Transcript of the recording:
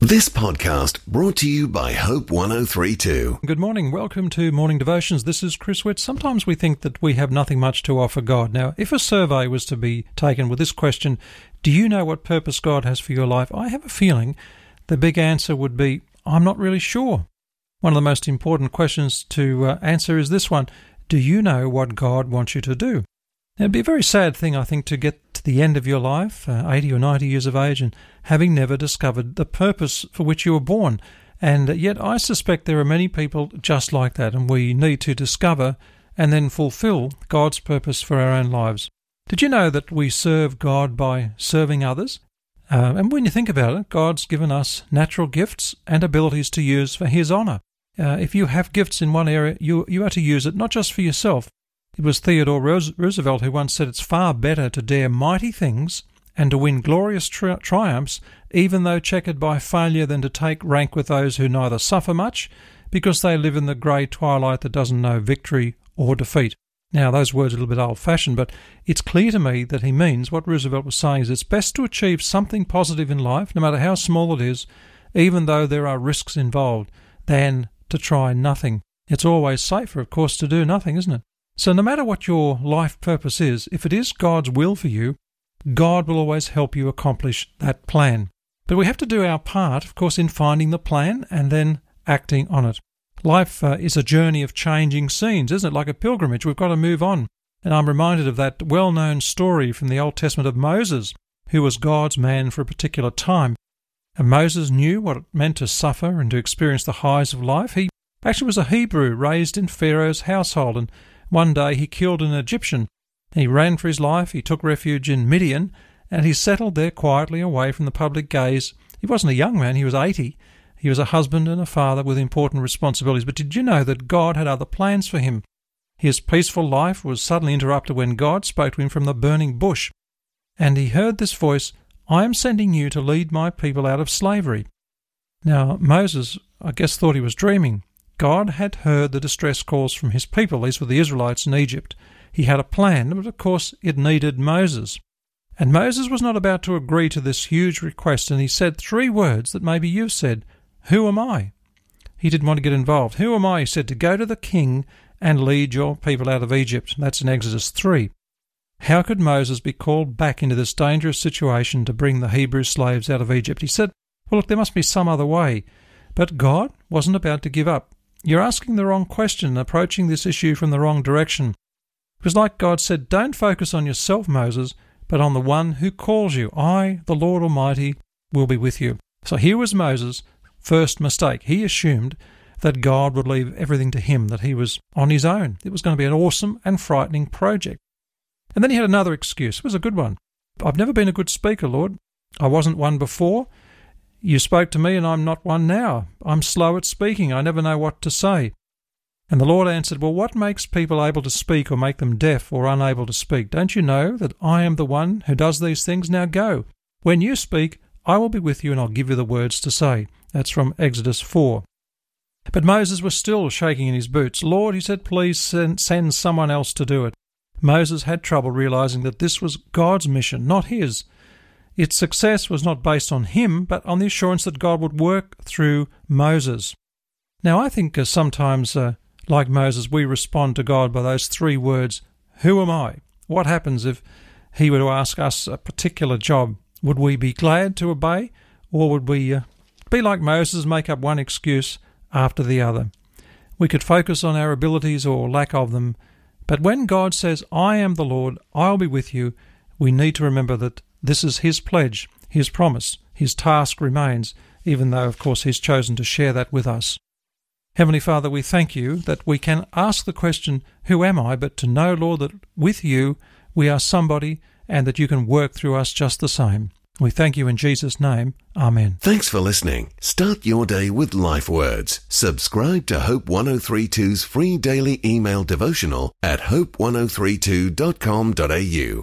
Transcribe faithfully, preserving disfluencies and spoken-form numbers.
This podcast brought to you by Hope one oh three two. Good morning. Welcome to Morning Devotions. This is Chris Witt. Sometimes we think that we have nothing much to offer God. Now, if a survey was to be taken with this question, do you know what purpose God has for your life? I have a feeling the big answer would be, I'm not really sure. One of the most important questions to uh, answer is this one. Do you know what God wants you to do? Now, it'd be a very sad thing, I think, to get to the end of your life, uh, eighty or ninety years of age, and having never discovered the purpose for which you were born. And yet I suspect there are many people just like that, and we need to discover and then fulfill God's purpose for our own lives. Did you know that we serve God by serving others? Uh, and when you think about it, God's given us natural gifts and abilities to use for His honour. Uh, if you have gifts in one area, you, you are to use it not just for yourself. It was Theodore Roosevelt who once said it's far better to dare mighty things and to win glorious tri- triumphs, even though checkered by failure, than to take rank with those who neither suffer much, because they live in the grey twilight that doesn't know victory or defeat. Now, those words are a little bit old-fashioned, but it's clear to me that he means what Roosevelt was saying is it's best to achieve something positive in life, no matter how small it is, even though there are risks involved, than to try nothing. It's always safer, of course, to do nothing, isn't it? So no matter what your life purpose is, if it is God's will for you, God will always help you accomplish that plan. But we have to do our part, of course, in finding the plan and then acting on it. Life uh, is a journey of changing scenes, isn't it? Like a pilgrimage, we've got to move on. And I'm reminded of that well-known story from the Old Testament of Moses, who was God's man for a particular time. And Moses knew what it meant to suffer and to experience the highs of life. He actually was a Hebrew raised in Pharaoh's household, and one day he killed an Egyptian. He ran for his life, he took refuge in Midian, and he settled there quietly away from the public gaze. He wasn't a young man, he was eighty. He was a husband and a father with important responsibilities. But did you know that God had other plans for him? His peaceful life was suddenly interrupted when God spoke to him from the burning bush. And he heard this voice, I am sending you to lead my people out of slavery. Now, Moses, I guess, thought he was dreaming. God had heard the distress calls from his people. These were the Israelites in Egypt. He had a plan, but of course it needed Moses. And Moses was not about to agree to this huge request, and he said three words that maybe you've said. Who am I? He didn't want to get involved. Who am I, he said, to go to the king and lead your people out of Egypt? That's in Exodus three. How could Moses be called back into this dangerous situation to bring the Hebrew slaves out of Egypt? He said, well, look, there must be some other way. But God wasn't about to give up. You're asking the wrong question, approaching this issue from the wrong direction. It was like God said, don't focus on yourself, Moses, but on the one who calls you. I, the Lord Almighty, will be with you. So here was Moses' first mistake. He assumed that God would leave everything to him, that he was on his own. It was going to be an awesome and frightening project. And then he had another excuse. It was a good one. I've never been a good speaker, Lord. I wasn't one before. You spoke to me and I'm not one now. I'm slow at speaking. I never know what to say. And the Lord answered, well, what makes people able to speak or make them deaf or unable to speak? Don't you know that I am the one who does these things? Now go. When you speak, I will be with you and I'll give you the words to say. That's from Exodus four. But Moses was still shaking in his boots. Lord, he said, please send, send someone else to do it. Moses had trouble realizing that this was God's mission, not his. Its success was not based on him, but on the assurance that God would work through Moses. Now, I think uh, sometimes, uh, like Moses, we respond to God by those three words, who am I? What happens if he were to ask us a particular job? Would we be glad to obey, or would we uh, be like Moses, make up one excuse after the other? We could focus on our abilities or lack of them, but when God says, I am the Lord, I'll be with you, we need to remember that this is his pledge, his promise, his task remains, even though, of course, he's chosen to share that with us. Heavenly Father, we thank you that we can ask the question, who am I, but to know, Lord, that with you we are somebody and that you can work through us just the same. We thank you in Jesus' name. Amen. Thanks for listening. Start your day with Life Words. Subscribe to Hope one oh three two's free daily email devotional at hope one oh three two dot com dot a u.